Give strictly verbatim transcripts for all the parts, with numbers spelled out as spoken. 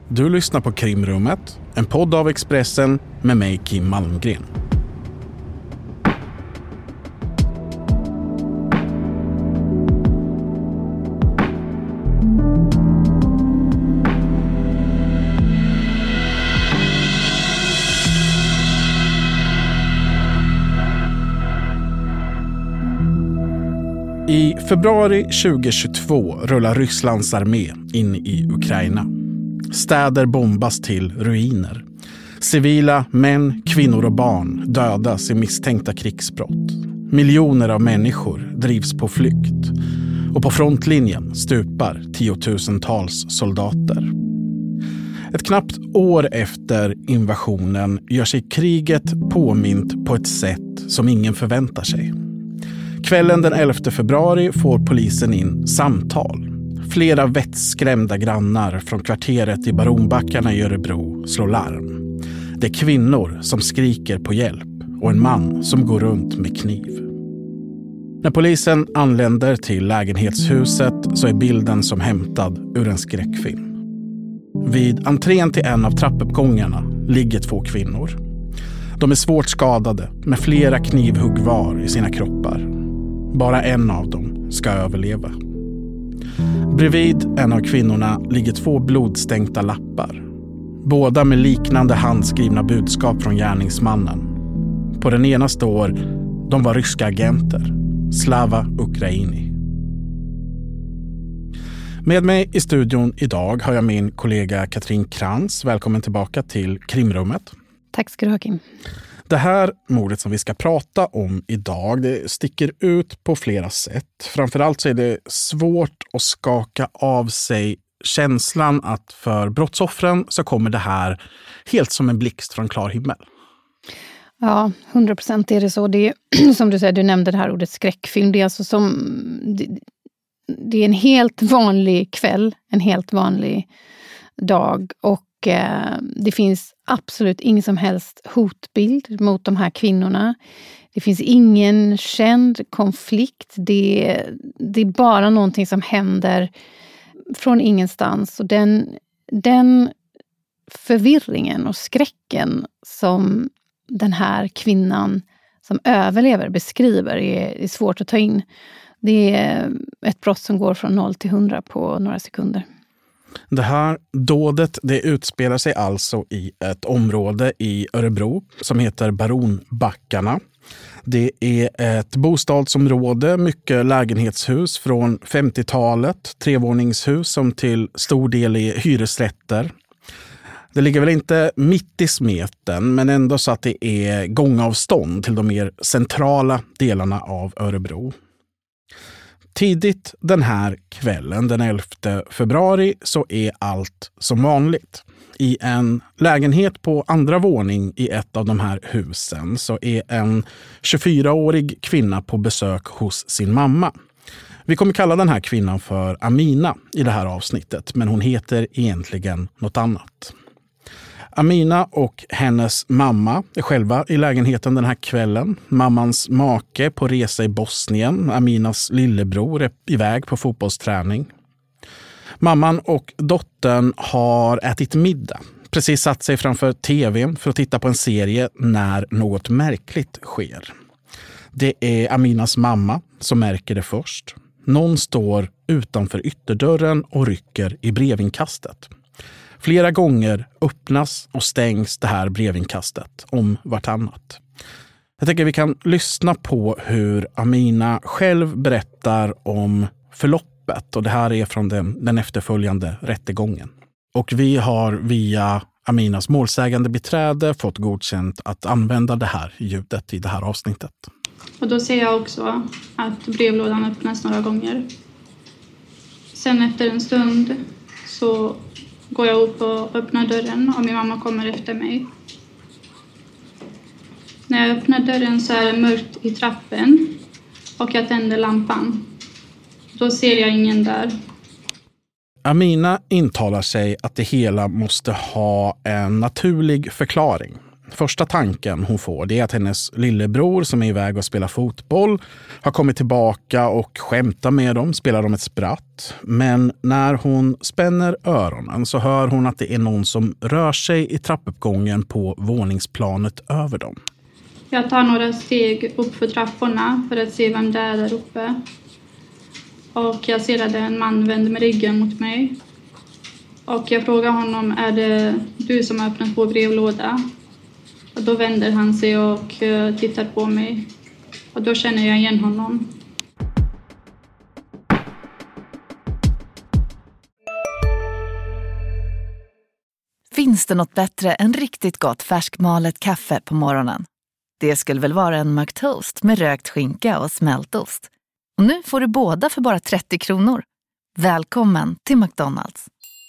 Du lyssnar på Krimrummet, en podd av Expressen med mig Kim Malmgren. I februari tjugohundratjugotvå rullar Rysslands armé in i Ukraina. Städer bombas till ruiner. Civila män, kvinnor och barn dödas i misstänkta krigsbrott. Miljoner av människor drivs på flykt. Och på frontlinjen stupar tiotusentals soldater. Ett knappt år efter invasionen gör sig kriget påmint på ett sätt som ingen förväntar sig. Kvällen den elfte februari får polisen in samtal. Flera vettskrämda grannar från kvarteret i Baronbackarna i Örebro slår larm. Det är kvinnor som skriker på hjälp och en man som går runt med kniv. När polisen anländer till lägenhetshuset så är bilden som hämtad ur en skräckfilm. Vid entrén till en av trappuppgångarna ligger två kvinnor. De är svårt skadade med flera knivhugg var i sina kroppar. Bara en av dem ska överleva. Bredvid en av kvinnorna ligger två blodstänkta lappar. Båda med liknande handskrivna budskap från gärningsmannen. På den ena står: de var ryska agenter. Slava Ukraini. Med mig i studion idag har jag min kollega Katrin Krantz. Välkommen tillbaka till Krimrummet. Tack ska du ha, Kim. Det här mordet som vi ska prata om idag, det sticker ut på flera sätt. Framförallt så är det svårt att skaka av sig känslan att för brottsoffren så kommer det här helt som en blixt från klar himmel. Ja, hundra procent är det så. Det är, som du säger, du nämnde det här ordet skräckfilm. Det är alltså som, det, det är en helt vanlig kväll, en helt vanlig dag, och det finns absolut ingen som helst hotbild mot de här kvinnorna. Det finns ingen känd konflikt. Det, det är bara någonting som händer från ingenstans. Och den, den förvirringen och skräcken som den här kvinnan som överlever beskriver är, är svårt att ta in. Det är ett brott som går från noll till hundra på några sekunder. Det här dådet, det utspelar sig alltså i ett område i Örebro som heter Baronbackarna. Det är ett bostadsområde, mycket lägenhetshus från femtiotalet, trevåningshus som till stor del är hyresrätter. Det ligger väl inte mitt i smeten, men ändå så att det är gångavstånd till de mer centrala delarna av Örebro. Tidigt den här kvällen, den elfte februari, så är allt som vanligt. I en lägenhet på andra våning i ett av de här husen så är en tjugofyraårig kvinna på besök hos sin mamma. Vi kommer kalla den här kvinnan för Amina i det här avsnittet, men hon heter egentligen något annat. Amina och hennes mamma är själva i lägenheten den här kvällen. Mammans make på resa i Bosnien. Aminas lillebror är iväg på fotbollsträning. Mamman och dottern har ätit middag. Precis satt sig framför tvn för att titta på en serie när något märkligt sker. Det är Aminas mamma som märker det först. Någon står utanför ytterdörren och rycker i brevinkastet. Flera gånger öppnas och stängs det här brevinkastet om vartannat. Jag tänker vi kan lyssna på hur Amina själv berättar om förloppet, och det här är från den, den efterföljande rättegången. Och vi har via Aminas målsägande beträde fått godkänt att använda det här ljudet i det här avsnittet. Och då ser jag också att brevlådan öppnas några gånger. Sen efter en stund så går jag upp och öppnar dörren och min mamma kommer efter mig. När jag öppnar dörren så är det mörkt i trappen och jag tänder lampan. Då ser jag ingen där. Amina intalar sig att det hela måste ha en naturlig förklaring. Första tanken hon får det är att hennes lillebror som är iväg och spelar fotboll har kommit tillbaka och skämtar med dem, spelar dem ett spratt. Men när hon spänner öronen så hör hon att det är någon som rör sig i trappuppgången på våningsplanet över dem. Jag tar några steg upp för trapporna för att se vem det är där uppe. Och jag ser att en man vänder med ryggen mot mig. Och jag frågar honom, är det du som har öppnat vår brevlåda? Och då vänder han sig och tittar på mig. Och då känner jag igen honom. Finns det något bättre än riktigt gott färskmalet kaffe på morgonen? Det skulle väl vara en McToast med rökt skinka och smältost. Och nu får du båda för bara trettio kronor. Välkommen till McDonald's.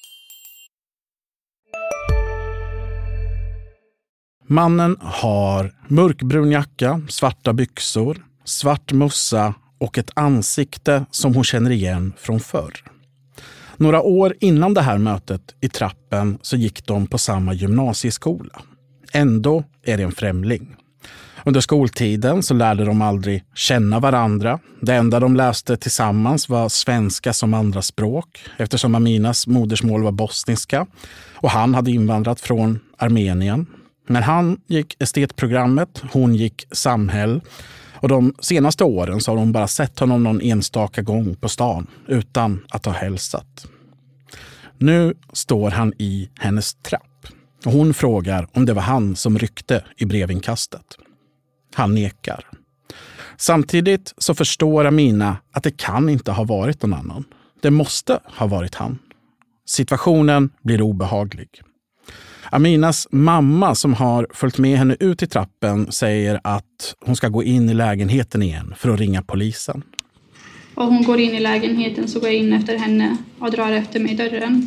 Mannen har mörkbrun jacka, svarta byxor, svart mössa och ett ansikte som hon känner igen från förr. Några år innan det här mötet i trappen så gick de på samma gymnasieskola. Ändå är det en främling. Under skoltiden så lärde de aldrig känna varandra. Det enda de läste tillsammans var svenska som andra språk eftersom Aminas modersmål var bosniska och han hade invandrat från Armenien. Men han gick estetprogrammet, hon gick samhäll och de senaste åren så har hon bara sett honom någon enstaka gång på stan utan att ha hälsat. Nu står han i hennes trapp och hon frågar om det var han som ryckte i brevinkastet. Han nekar. Samtidigt så förstår Amina att det kan inte ha varit någon annan. Det måste ha varit han. Situationen blir obehaglig. Aminas mamma som har följt med henne ut i trappen säger att hon ska gå in i lägenheten igen för att ringa polisen. Och hon går in i lägenheten så går jag in efter henne och drar efter mig dörren.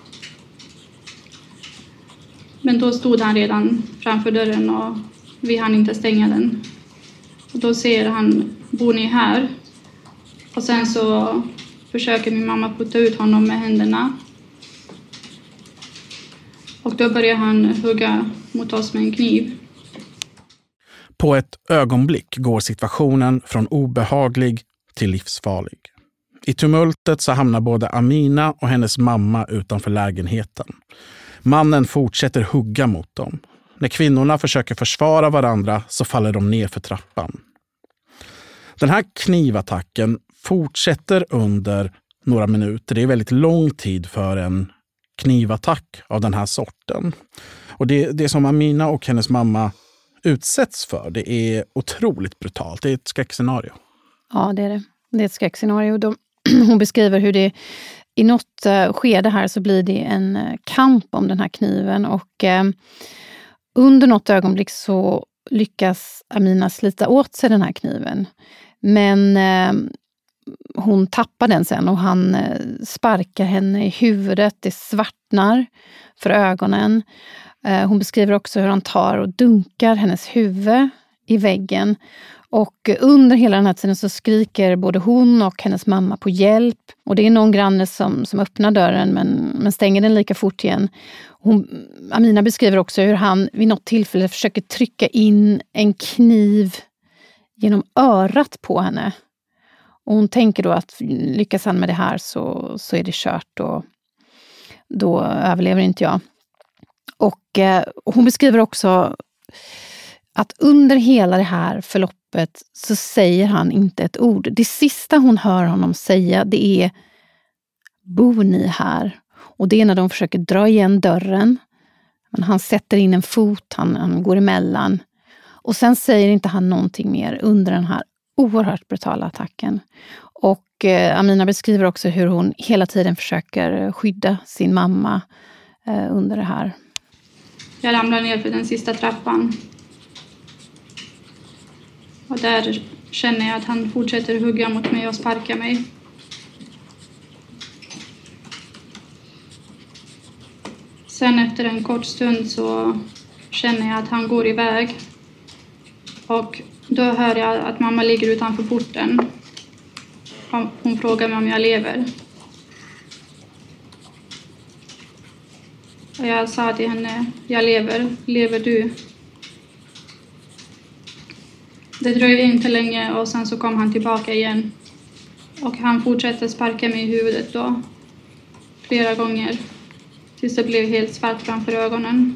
Men då stod han redan framför dörren och vi hann inte stänga den. Och då säger han, bor ni här? Och sen så försöker min mamma putta ut honom med händerna. Och då börjar han hugga mot oss med en kniv. På ett ögonblick går situationen från obehaglig till livsfarlig. I tumultet så hamnar både Amina och hennes mamma utanför lägenheten. Mannen fortsätter hugga mot dem. När kvinnorna försöker försvara varandra så faller de ner för trappan. Den här knivattacken fortsätter under några minuter. Det är väldigt lång tid för en knivattack av den här sorten. Och det, det som Amina och hennes mamma utsätts för, det är otroligt brutalt. Det är ett skräckscenario. Ja, det är det. Det är ett skräckscenario. De, hon beskriver hur det i något uh, skede här så blir det en uh, kamp om den här kniven. Och uh, under något ögonblick så lyckas Amina slita åt sig den här kniven. Men uh, hon tappar den sen och han uh, sparkar henne i huvudet. Det svartnar för ögonen. Uh, hon beskriver också hur han tar och dunkar hennes huvud i väggen. Och under hela den här tiden så skriker både hon och hennes mamma på hjälp. Och det är någon granne som, som öppnar dörren men, men stänger den lika fort igen. Hon, Amina beskriver också hur han vid något tillfälle försöker trycka in en kniv genom örat på henne. Och hon tänker då att lyckas han med det här så, så är det kört och då överlever inte jag. Och eh, hon beskriver också att under hela det här förloppet så säger han inte ett ord. Det sista hon hör honom säga det är bor ni här? Och det är när de försöker dra igen dörren. Men han sätter in en fot, han, han går emellan. Och sen säger inte han någonting mer under den här oerhört brutala attacken. Och eh, Amina beskriver också hur hon hela tiden försöker skydda sin mamma eh, under det här. Jag ramlar ner för den sista trappan. Och där känner jag att han fortsätter hugga mot mig och sparka mig. Sen efter en kort stund så känner jag att han går iväg. Och då hör jag att mamma ligger utanför porten. Hon frågar mig om jag lever. Och jag sa till henne, jag lever, lever du? Det dröjde inte länge och sen så kom han tillbaka igen. Och han fortsatte sparka mig i huvudet då. Flera gånger. Tills det blev helt svart framför ögonen.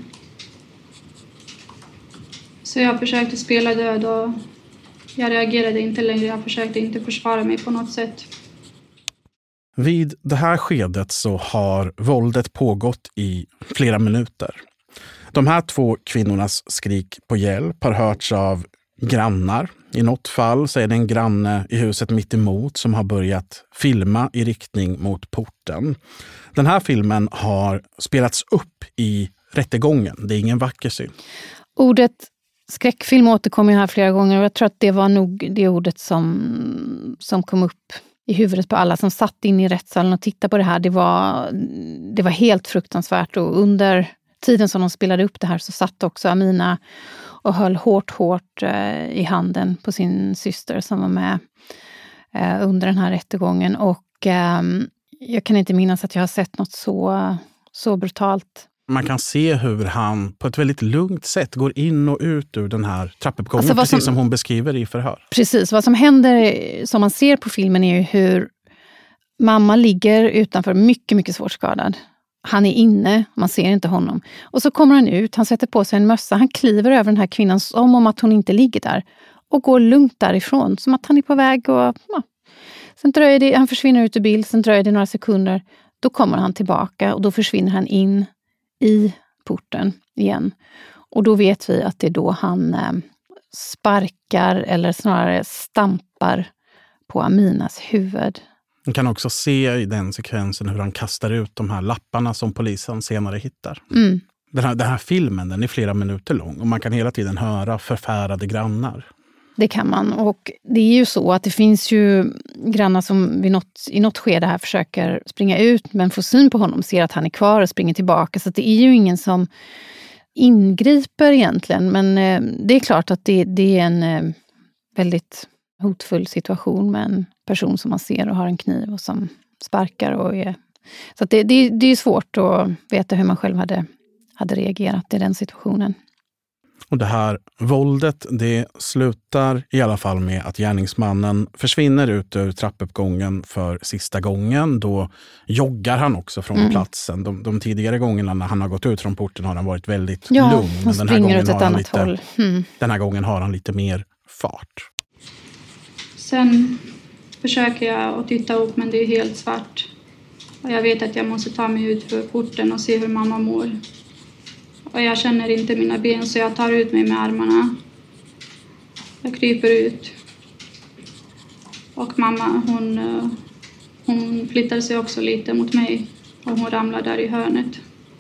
Så jag försökte spela död och jag reagerade inte längre. Jag försökte inte försvara mig på något sätt. Vid det här skedet så har våldet pågått i flera minuter. De här två kvinnornas skrik på hjälp har hörts av grannar. I något fall så är det en granne i huset mitt emot som har börjat filma i riktning mot porten. Den här filmen har spelats upp i rättegången. Det är ingen vacker syn. Ordet skräckfilm återkommer här flera gånger och jag tror att det var nog det ordet som, som kom upp i huvudet på alla som satt in i rättssalen och tittade på det här. Det var, det var helt fruktansvärt och under tiden som de spelade upp det här så satt också Amina och höll hårt, hårt eh, i handen på sin syster som var med eh, under den här rättegången. Och eh, jag kan inte minnas att jag har sett något så, så brutalt. Man kan se hur han på ett väldigt lugnt sätt går in och ut ur den här trappuppgången, alltså precis som, som hon beskriver i förhör. Precis, vad som händer som man ser på filmen är ju hur mamma ligger utanför mycket, mycket svårt skadad. Han är inne, man ser inte honom. Och så kommer han ut, han sätter på sig en mössa, han kliver över den här kvinnan som om att hon inte ligger där. Och går lugnt därifrån, som att han är på väg och... Ja. Sen dröjer det, han försvinner ut ur bild, sen dröjer det några sekunder. Då kommer han tillbaka och då försvinner han in i porten igen. Och då vet vi att det är då han eh, sparkar eller snarare stampar på Aminas huvud. Man kan också se i den sekvensen hur han kastar ut de här lapparna som polisen senare hittar. Mm. Den här, den här filmen den är flera minuter lång och man kan hela tiden höra förfärade grannar. Det kan man, och det är ju så att det finns ju grannar som vid något, i något skede här försöker springa ut men får syn på honom, ser att han är kvar och springer tillbaka. Så det är ju ingen som ingriper egentligen, men eh, det är klart att det, det är en eh, väldigt hotfull situation med en person som man ser och har en kniv och som sparkar. Och är, så att det, det, det är svårt att veta hur man själv hade, hade reagerat i den situationen. Och det här våldet, det slutar i alla fall med att gärningsmannen försvinner ut ur trappuppgången för sista gången. Då joggar han också från mm. platsen. De, de tidigare gångerna när han har gått ut från porten har han varit väldigt ja, lugn. Men den här, gången åt ett har han annat lite, håll. Mm. den här gången har han lite mer fart. Sen försöker jag att titta upp men det är helt svart. Och jag vet att jag måste ta mig ut för porten och se hur mamma mår. Och jag känner inte mina ben så jag tar ut mig med armarna. Jag kryper ut. Och mamma hon, hon flyttar sig också lite mot mig. Och hon ramlar där i hörnet.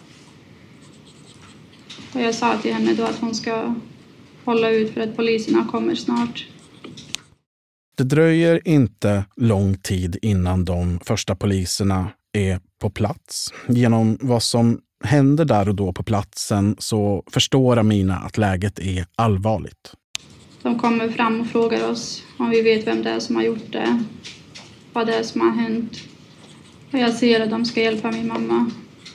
Och jag sa till henne då att hon ska hålla ut för att poliserna kommer snart. Det dröjer inte lång tid innan de första poliserna är på plats. Genom vad som händer där och då på platsen så förstår Amina att läget är allvarligt. De kommer fram och frågar oss om vi vet vem det är som har gjort det. Vad det är som har hänt. Och jag ser att de ska hjälpa min mamma.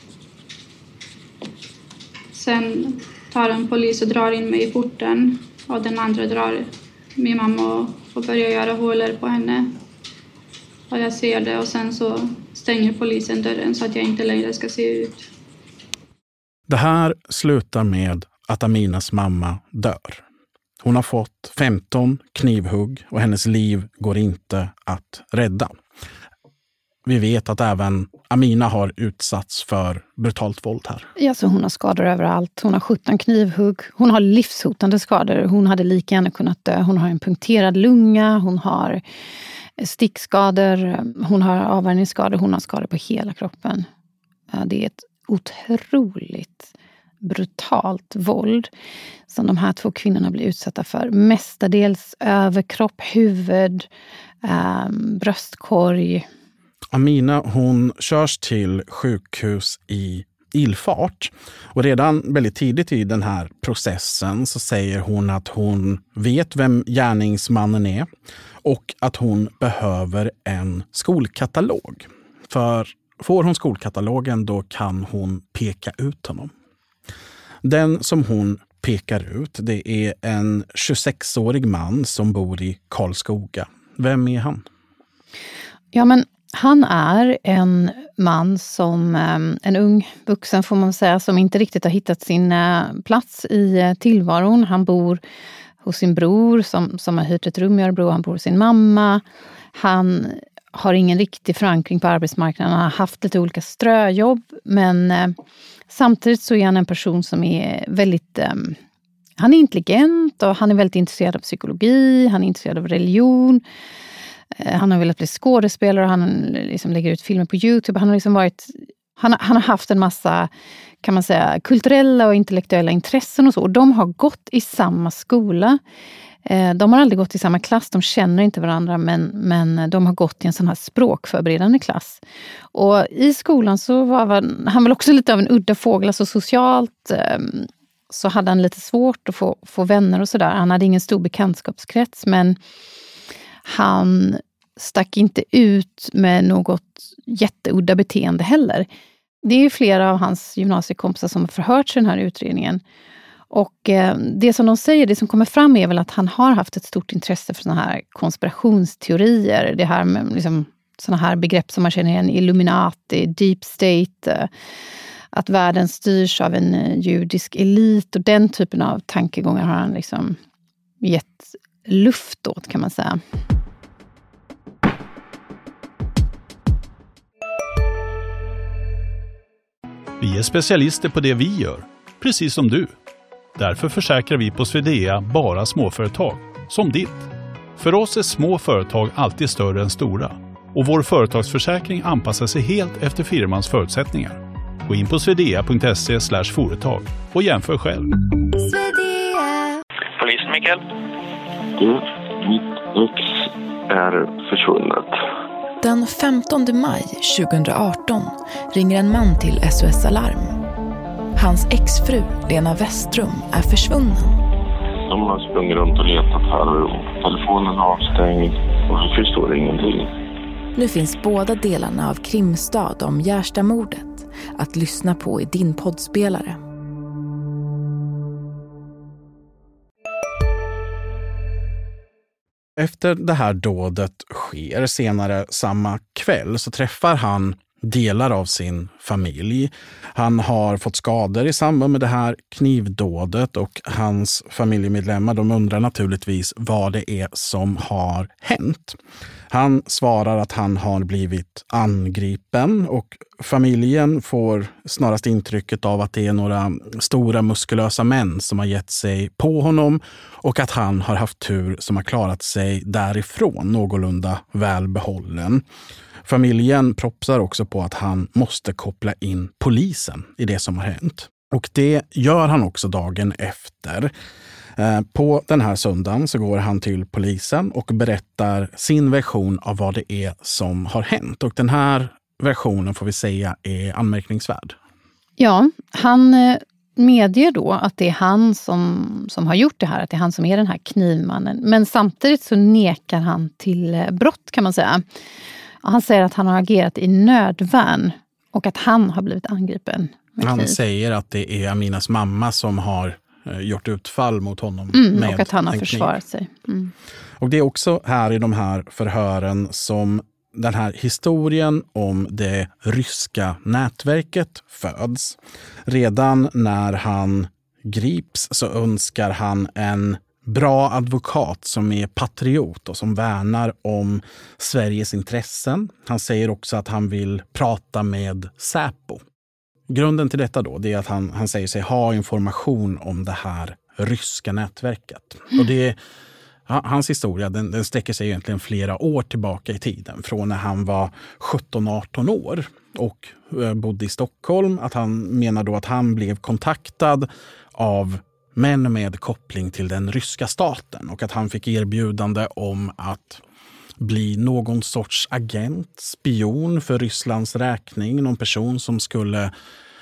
Sen tar en polis och drar in mig i porten. Och den andra drar min mamma och, och börjar göra hålor på henne. Och jag ser det och sen så stänger polisen dörren så att jag inte längre ska se ut. Det här slutar med att Aminas mamma dör. Hon har fått femton knivhugg och hennes liv går inte att rädda. Vi vet att även Amina har utsatts för brutalt våld här. Ja, så hon har skador överallt. Hon har sjutton knivhugg. Hon har livshotande skador. Hon hade lika gärna kunnat dö. Hon har en punkterad lunga. Hon har stickskador. Hon har avvärjningsskador. Hon har skador på hela kroppen. Det är ett otroligt brutalt våld som de här två kvinnorna blir utsatta för. Mestadels överkropp, huvud, eh, bröstkorg. Amina hon körs till sjukhus i ilfart. Och redan väldigt tidigt i den här processen så säger hon att hon vet vem gärningsmannen är och att hon behöver en skolkatalog. För får hon skolkatalogen då kan hon peka ut honom. Den som hon pekar ut. Det är en tjugosexårig man som bor i Karlskoga. Vem är han? Ja, men han är en man som, en ung vuxen får man säga, som inte riktigt har hittat sin plats i tillvaron. Han bor hos sin bror som, som har hyrt ett rum i Örebro. Han bor hos sin mamma. Han har ingen riktig förankring på arbetsmarknaden. Han har haft lite olika ströjobb, men eh, samtidigt så är han en person som är väldigt... Eh, han är intelligent och han är väldigt intresserad av psykologi. Han är intresserad av religion. Eh, han har velat bli skådespelare och han liksom lägger ut filmer på YouTube. Han har liksom varit... Han, han har haft en massa, kan man säga, kulturella och intellektuella intressen och så. Och de har gått i samma skola. De har aldrig gått i samma klass, de känner inte varandra, men, men de har gått i en sån här språkförberedande klass. Och i skolan så var han väl också lite av en udda fågel, alltså socialt så hade han lite svårt att få, få vänner och sådär. Han hade ingen stor bekantskapskrets, men han stack inte ut med något jätteudda beteende heller. Det är ju flera av hans gymnasiekompisar som har förhörts i den här utredningen. Och eh, det som de säger, det som kommer fram är väl att han har haft ett stort intresse för såna här konspirationsteorier. Det här med liksom, såna här begrepp som man känner igen, Illuminati, Deep State, eh, att världen styrs av en eh, judisk elit och den typen av tankegångar har han liksom gett luft åt, kan man säga. Vi är specialister på det vi gör, precis som du. Därför försäkrar vi på Swedea bara småföretag, som ditt. För oss är små företag alltid större än stora. Och vår företagsförsäkring anpassar sig helt efter firmans förutsättningar. Gå in på swedea.se slash företag och jämför själv. Swedea. Polis Mikael. Du, mitt ex är försvunnet. Den femtonde maj tjugohundraarton ringer en man till S O S Alarm. Hans exfru, Lena Westrum, är försvunnen. De har sprungit runt och letat här och telefonen är avstängd och jag förstår ingenting. Nu finns båda delarna av Krimstad om Gärstamordet att lyssna på i din poddspelare. Efter det här dådet sker senare samma kväll så träffar han delar av sin familj. Han har fått skador i samband med det här knivdådet och hans familjemedlemmar, de undrar naturligtvis vad det är som har hänt. Han svarar att han har blivit angripen och familjen får snarast intrycket av att det är några stora muskulösa män som har gett sig på honom och att han har haft tur som har klarat sig därifrån någorlunda välbehållen. Familjen propsar också på att han måste koppla in polisen i det som har hänt. Och det gör han också dagen efter. På den här söndagen så går han till polisen och berättar sin version av vad det är som har hänt. Och den här versionen får vi säga är anmärkningsvärd. Ja, han medger då att det är han som, som har gjort det här, att det är han som är den här knivmannen. Men samtidigt så nekar han till brott, kan man säga. Han säger att han har agerat i nödvärn och att han har blivit angripen. Han säger att det är Aminas mamma som har gjort utfall mot honom. Mm, med och att han har en försvarat sig. Mm. Och det är också här i de här förhören som den här historien om det ryska nätverket föds. Redan när han grips så önskar han en bra advokat som är patriot och som värnar om Sveriges intressen. Han säger också att han vill prata med Säpo. Grunden till detta då, det är att han, han säger sig ha information om det här ryska nätverket. Och det är, hans historia den, den sträcker sig egentligen flera år tillbaka i tiden. Från när han var sjutton arton år och bodde i Stockholm. Att han menar då att han blev kontaktad av män med koppling till den ryska staten. Och att han fick erbjudande om att bli någon sorts agent, spion för Rysslands räkning. Någon person som skulle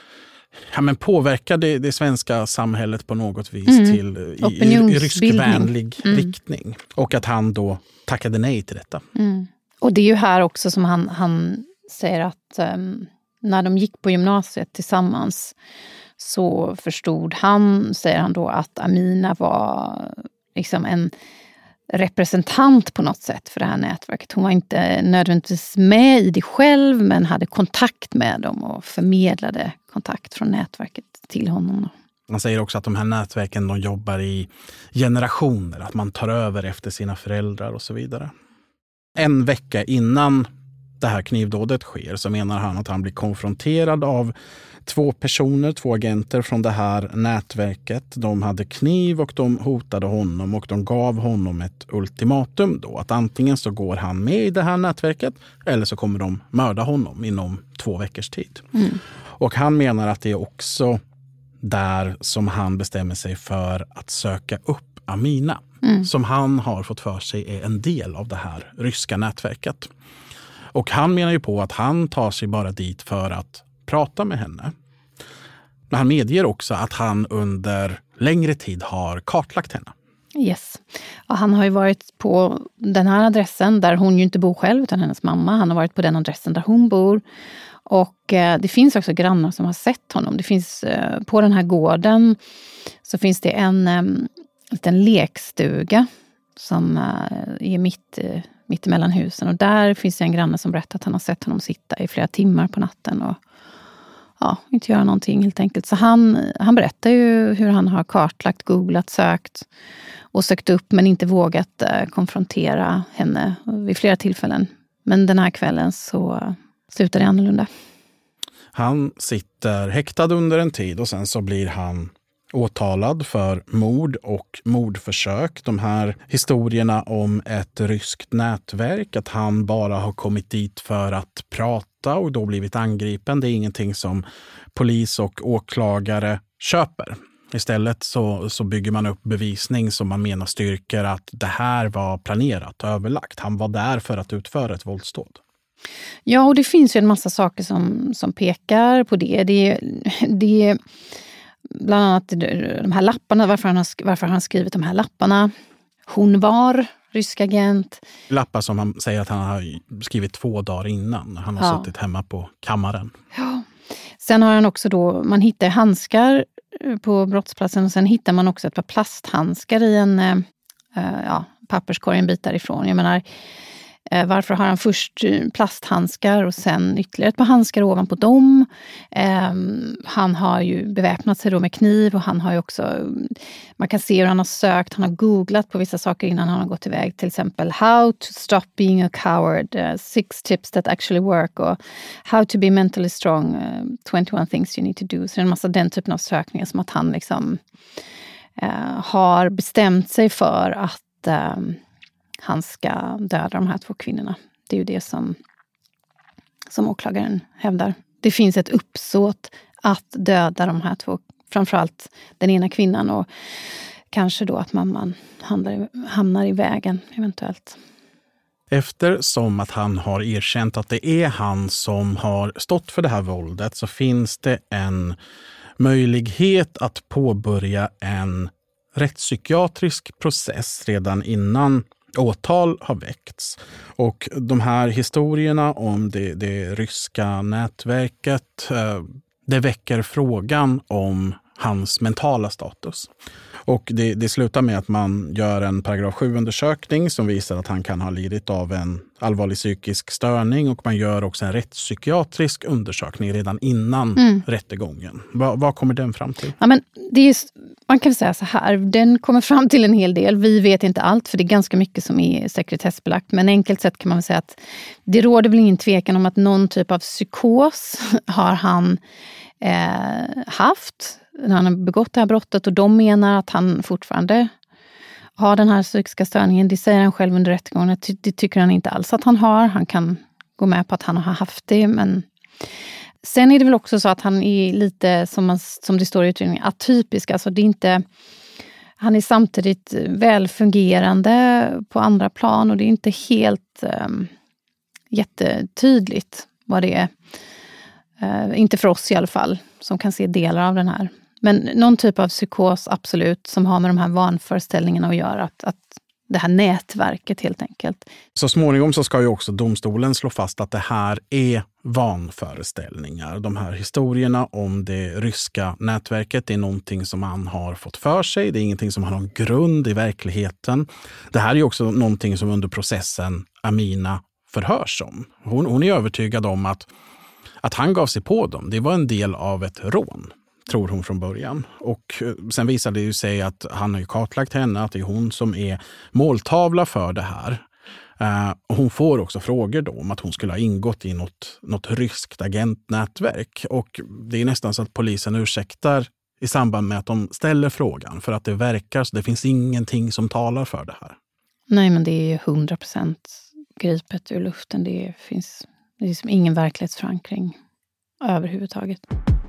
ja, men påverka det, det svenska samhället på något vis mm. till i, i, i ryskvänlig mm. riktning. Och att han då tackade nej till detta. Mm. Och det är ju här också som han, han säger att um, när de gick på gymnasiet tillsammans så förstod han, säger han då, att Amina var liksom en representant på något sätt för det här nätverket. Hon var inte nödvändigtvis med i det själv, men hade kontakt med dem och förmedlade kontakt från nätverket till honom. Man säger också att de här nätverken, de jobbar i generationer, att man tar över efter sina föräldrar och så vidare. En vecka innan det här knivdådet sker så menar han att han blir konfronterad av två personer, två agenter från det här nätverket. De hade kniv och de hotade honom och de gav honom ett ultimatum då. Att antingen så går han med i det här nätverket eller så kommer de mörda honom inom två veckors tid. Mm. Och han menar att det är också där som han bestämmer sig för att söka upp Amina. Mm. Som han har fått för sig är en del av det här ryska nätverket. Och han menar ju på att han tar sig bara dit för att prata med henne. Men han medger också att han under längre tid har kartlagt henne. Yes. Och han har ju varit på den här adressen där hon ju inte bor själv utan hennes mamma. Han har varit på den adressen där hon bor. Och eh, det finns också grannar som har sett honom. Det finns eh, på den här gården så finns det en eh, liten lekstuga som eh, är mitt, eh, mitt emellan husen. Och där finns det en granne som berättar att han har sett honom sitta i flera timmar på natten och ja, inte göra någonting helt enkelt. Så han, han berättar ju hur han har kartlagt, googlat, sökt och sökt upp men inte vågat eh, konfrontera henne vid flera tillfällen. Men den här kvällen så slutar det annorlunda. Han sitter häktad under en tid och sen så blir han åtalad för mord och mordförsök. De här historierna om ett ryskt nätverk, att han bara har kommit dit för att prata och då blivit angripen. Det är ingenting som polis och åklagare köper. Istället så, så bygger man upp bevisning som man menar styrker att det här var planerat och överlagt. Han var där för att utföra ett våldsdåd. Ja, och det finns ju en massa saker som, som pekar på det. Det, det bland annat de här lapparna, varför han, har, varför han har skrivit de här lapparna. Hon var rysk agent. Lappar som han säger att han har skrivit två dagar innan. Han har ja. suttit hemma på kammaren. Ja. Sen har han också då, man hittar handskar på brottsplatsen och sen hittar man också ett par plasthandskar i en äh, ja, papperskorg en bit därifrån. Jag menar, varför har han först plasthandskar och sen ytterligare ett par handskar ovanpå dem? Um, han har ju beväpnat sig då med kniv och han har ju också, man kan se hur han har sökt, han har googlat på vissa saker innan han har gått iväg. Till exempel how to stop being a coward, uh, six tips that actually work och how to be mentally strong, uh, twenty-one things you need to do. Så det är en massa den typen av sökningar som att han liksom uh, har bestämt sig för att uh, han ska döda de här två kvinnorna. Det är ju det som, som åklagaren hävdar. Det finns ett uppsåt att döda de här två, framförallt den ena kvinnan och kanske då att mamman hamnar, hamnar i vägen eventuellt. Eftersom att han har erkänt att det är han som har stått för det här våldet så finns det en möjlighet att påbörja en rättspsykiatrisk process redan innan åtal har väckts. Och de här historierna om det, det ryska nätverket, det väcker frågan om hans mentala status. Och det, det slutar med att man gör en paragraf sju-undersökning som visar att han kan ha lidit av en allvarlig psykisk störning och man gör också en rättspsykiatrisk undersökning redan innan mm. rättegången. Va, vad kommer den fram till? Ja, men det är, man kan säga så här, den kommer fram till en hel del. Vi vet inte allt för det är ganska mycket som är sekretessbelagt. Men enkelt sett kan man säga att det råder väl ingen tvekan om att någon typ av psykos har han eh, haft när han har begått det här brottet och de menar att han fortfarande har den här psykiska störningen. Det säger han själv under rättegången. Det tycker han inte alls att han har. Han kan gå med på att han har haft det. Men sen är det väl också så att han är lite, som, man, som det står i utredningen, atypisk. Alltså det är inte, han är samtidigt välfungerande på andra plan och det är inte helt um, jättetydligt vad det är. Uh, inte för oss i alla fall, som kan se delar av den här. Men någon typ av psykos absolut som har med de här vanföreställningarna att göra. Att, att det här nätverket helt enkelt. Så småningom så ska ju också domstolen slå fast att det här är vanföreställningar. De här historierna om det ryska nätverket är någonting som han har fått för sig. Det är ingenting som har någon grund i verkligheten. Det här är också någonting som under processen Amina förhörs om. Hon, hon är övertygad om att, att han gav sig på dem. Det var en del av ett rån, tror hon från början. Och sen visade det ju sig att han har ju kartlagt henne, att det är hon som är måltavla för det här. Uh, och hon får också frågor då om att hon skulle ha ingått i något, något ryskt agentnätverk. Och det är nästan så att polisen ursäktar i samband med att de ställer frågan, för att det verkar så det finns ingenting som talar för det här. Nej, men det är ju hundra procent gripet ur luften. Det finns det är liksom ingen verklighetsförankring överhuvudtaget.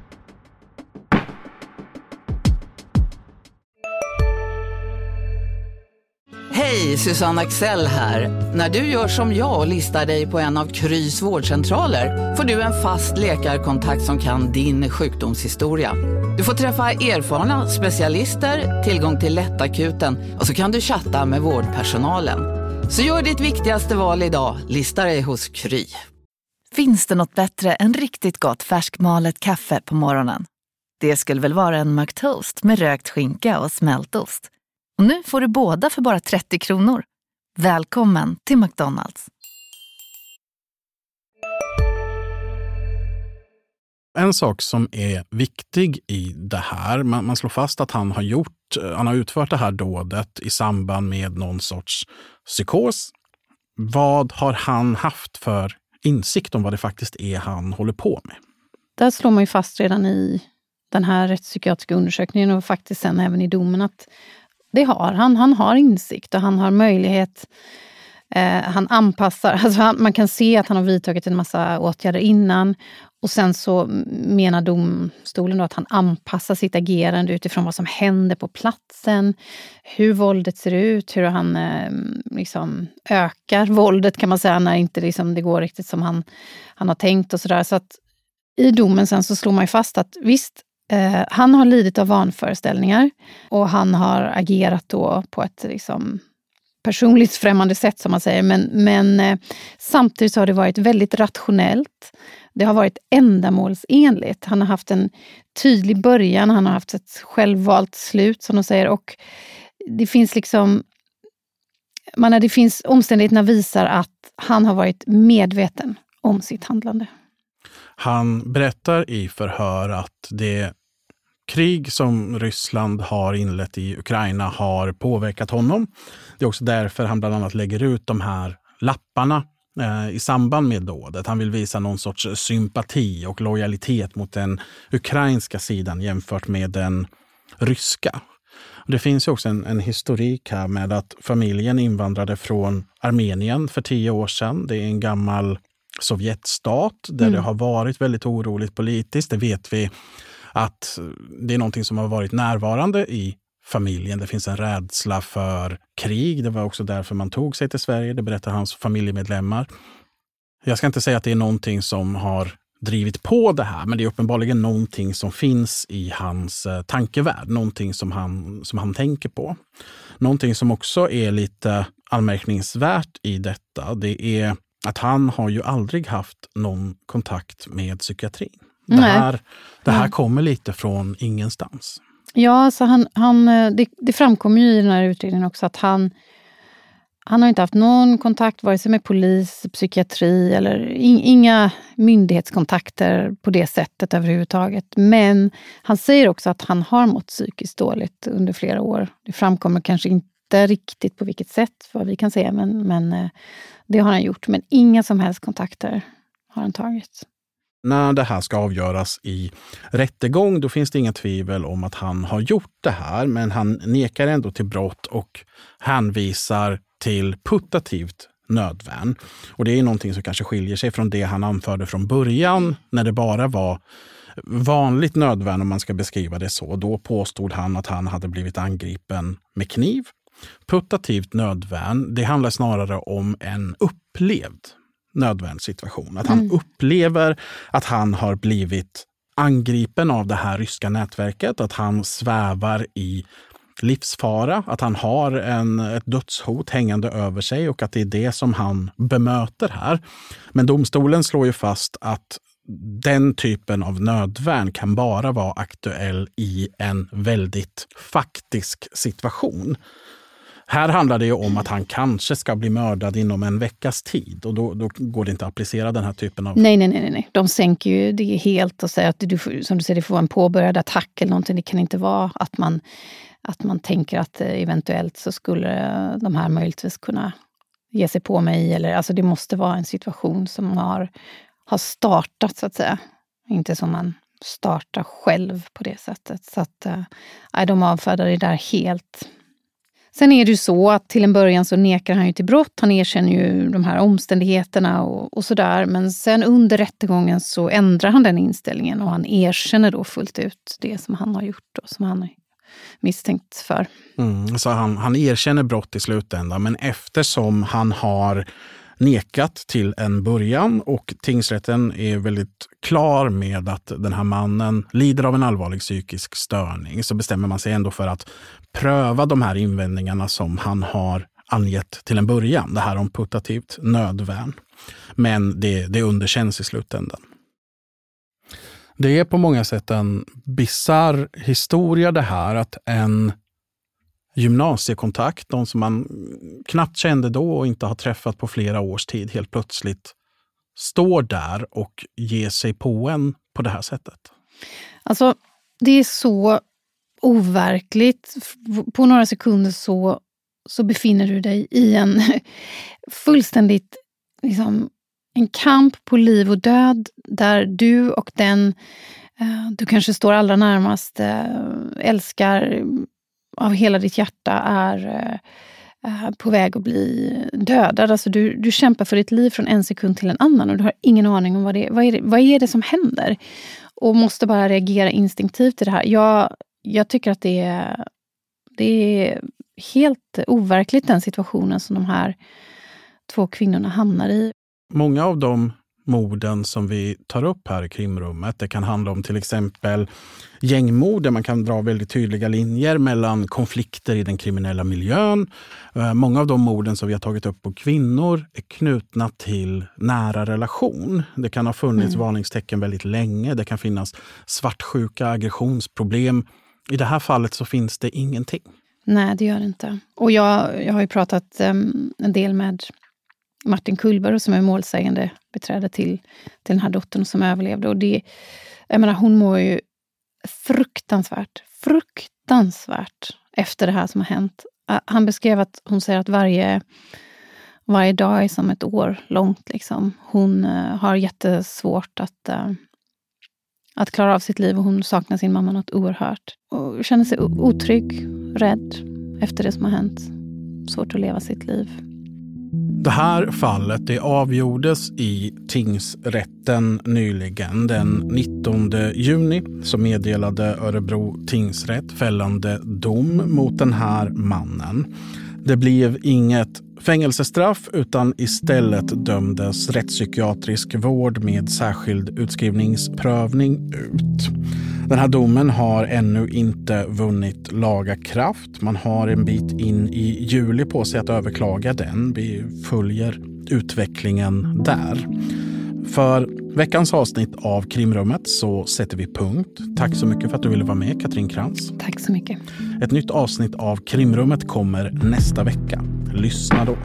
Hej, Susanne Axel här. När du gör som jag och listar dig på en av Krys vårdcentraler får du en fast läkarkontakt som kan din sjukdomshistoria. Du får träffa erfarna specialister, tillgång till lättakuten och så kan du chatta med vårdpersonalen. Så gör ditt viktigaste val idag, lista dig hos Kry. Finns det något bättre än riktigt gott färskmalet kaffe på morgonen? Det skulle väl vara en McToast med rökt skinka och smältost. Och nu får du båda för bara trettio kronor. Välkommen till McDonald's. En sak som är viktig i det här, man, man slår fast att han har gjort, han har utfört det här dådet i samband med någon sorts psykos. Vad har han haft för insikt om vad det faktiskt är han håller på med? Där slår man ju fast redan i den här rättspsykiatriska undersökningen och faktiskt sen även i domen att det har han. Han har insikt och han har möjlighet. Eh, han anpassar. Alltså han, man kan se att han har vidtagit en massa åtgärder innan. Och sen så menar domstolen då att han anpassar sitt agerande utifrån vad som händer på platsen. Hur våldet ser ut. Hur han eh, liksom ökar våldet kan man säga när inte liksom det går riktigt som han, han har tänkt och sådär. Så att i domen sen så slår man ju fast att visst, Eh, han har lidit av vanföreställningar och han har agerat då på ett liksom personligt främmande sätt som man säger. Men, men eh, samtidigt så har det varit väldigt rationellt. Det har varit ändamålsenligt. Han har haft en tydlig början, han har haft ett självvalt slut som de säger. Och det finns liksom, man, det finns omständigheterna visar att han har varit medveten om sitt handlande. Han berättar i förhör att det krig som Ryssland har inlett i Ukraina har påverkat honom. Det är också därför han bland annat lägger ut de här lapparna eh, i samband med dådet. Han vill visa någon sorts sympati och lojalitet mot den ukrainska sidan jämfört med den ryska. Det finns ju också en, en historik här med att familjen invandrade från Armenien för tio år sedan. Det är en gammal Sovjetstat där mm. det har varit väldigt oroligt politiskt. Det vet vi att det är någonting som har varit närvarande i familjen. Det finns en rädsla för krig. Det var också därför man tog sig till Sverige. Det berättar hans familjemedlemmar. Jag ska inte säga att det är någonting som har drivit på det här, men det är uppenbarligen någonting som finns i hans tankevärld. Någonting som han, som han tänker på. Någonting som också är lite anmärkningsvärt i detta, det är att han har ju aldrig haft någon kontakt med psykiatrin. Det här, det här kommer lite från ingenstans. Ja, så han, han, det, det framkommer ju i den här utredningen också att han, han har inte haft någon kontakt vare sig med polis, psykiatri eller in, inga myndighetskontakter på det sättet överhuvudtaget. Men han säger också att han har mått psykiskt dåligt under flera år. Det framkommer kanske inte riktigt på vilket sätt, vad vi kan säga, men, men det har han gjort. Men inga som helst kontakter har han tagit. När det här ska avgöras i rättegång, då finns det inga tvivel om att han har gjort det här, men han nekar ändå till brott och hänvisar till putativt nödvärn. Och det är någonting som kanske skiljer sig från det han anförde från början, när det bara var vanligt nödvärn, om man ska beskriva det så. Då påstod han att han hade blivit angripen med kniv. Putativt nödvärn, det handlar snarare om en upplevd nödvärnssituation. Att han mm. upplever att han har blivit angripen av det här ryska nätverket, att han svävar i livsfara, att han har en, ett dödshot hängande över sig och att det är det som han bemöter här. Men domstolen slår ju fast att den typen av nödvärn kan bara vara aktuell i en väldigt faktisk situation. Här handlar det ju om att han kanske ska bli mördad inom en veckas tid och då, då går det inte att applicera den här typen av... Nej, nej, nej, nej. De sänker ju det helt och säger att du, som du säger, det får vara en påbörjad attack eller någonting. Det kan inte vara att man, att man tänker att eventuellt så skulle de här möjligtvis kunna ge sig på mig. Eller, alltså det måste vara en situation som har, har startat så att säga. Inte som man startar själv på det sättet. Så att äh, de avfärdar det där helt. Sen är det ju så att till en början så nekar han ju till brott. Han erkänner ju de här omständigheterna och, och sådär. Men sen under rättegången så ändrar han den inställningen. Och han erkänner då fullt ut det som han har gjort och som han är misstänkt för. Mm, så han, han erkänner brott i slutändan. Men eftersom han har nekat till en början och tingsrätten är väldigt klar med att den här mannen lider av en allvarlig psykisk störning, så bestämmer man sig ändå för att pröva de här invändningarna som han har angett till en början. Det här om putativt nödvärn. Men det, det underkänns i slutändan. Det är på många sätt en bizarr historia det här, att en gymnasiekontakt, de som man knappt kände då och inte har träffat på flera års tid, helt plötsligt står där och ger sig på en på det här sättet. Alltså, det är så overkligt. På några sekunder så, så befinner du dig i en fullständigt liksom, en kamp på liv och död där du och den eh, du kanske står allra närmast eh, älskar av hela ditt hjärta är eh, på väg att bli dödad. Alltså du, du kämpar för ditt liv från en sekund till en annan och du har ingen aning om vad det, vad är det, vad är det som händer. Och måste bara reagera instinktivt i det här. Jag, jag tycker att det är, det är helt overkligt den situationen som de här två kvinnorna hamnar i. Många av de morden som vi tar upp här i krimrummet, det kan handla om till exempel gängmord där man kan dra väldigt tydliga linjer mellan konflikter i den kriminella miljön. Många av de morden som vi har tagit upp på kvinnor är knutna till nära relation. Det kan ha funnits mm. varningstecken väldigt länge. Det kan finnas svartsjuka, aggressionsproblem. I det här fallet så finns det ingenting. Nej, det gör det inte. Och jag, jag har ju pratat um, en del med Martin Kullberg som är målsägande beträde till, till den här dottern som överlevde. Och det, jag menar, hon mår ju fruktansvärt, fruktansvärt efter det här som har hänt. Han beskrev att hon säger att varje, varje dag är som ett år långt. Liksom. Hon uh, har jättesvårt att, uh, att klara av sitt liv och hon saknar sin mamma något oerhört. Och känner sig otrygg, rädd efter det som har hänt. Svårt att leva sitt liv. Det här fallet det avgjordes i tingsrätten nyligen. Den nittonde juni så meddelade Örebro tingsrätt fällande dom mot den här mannen. Det blev inget fängelsestraff utan istället dömdes rättspsykiatrisk vård med särskild utskrivningsprövning ut. Den här domen har ännu inte vunnit laga kraft. Man har en bit in i juli på sig att överklaga den. Vi följer utvecklingen där. För veckans avsnitt av Krimrummet så sätter vi punkt. Tack så mycket för att du ville vara med, Katrin Krantz. Tack så mycket. Ett nytt avsnitt av Krimrummet kommer nästa vecka. Lyssna då.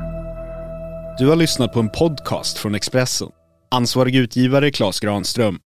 Du har lyssnat på en podcast från Expressen. Ansvarig utgivare Claes Granström.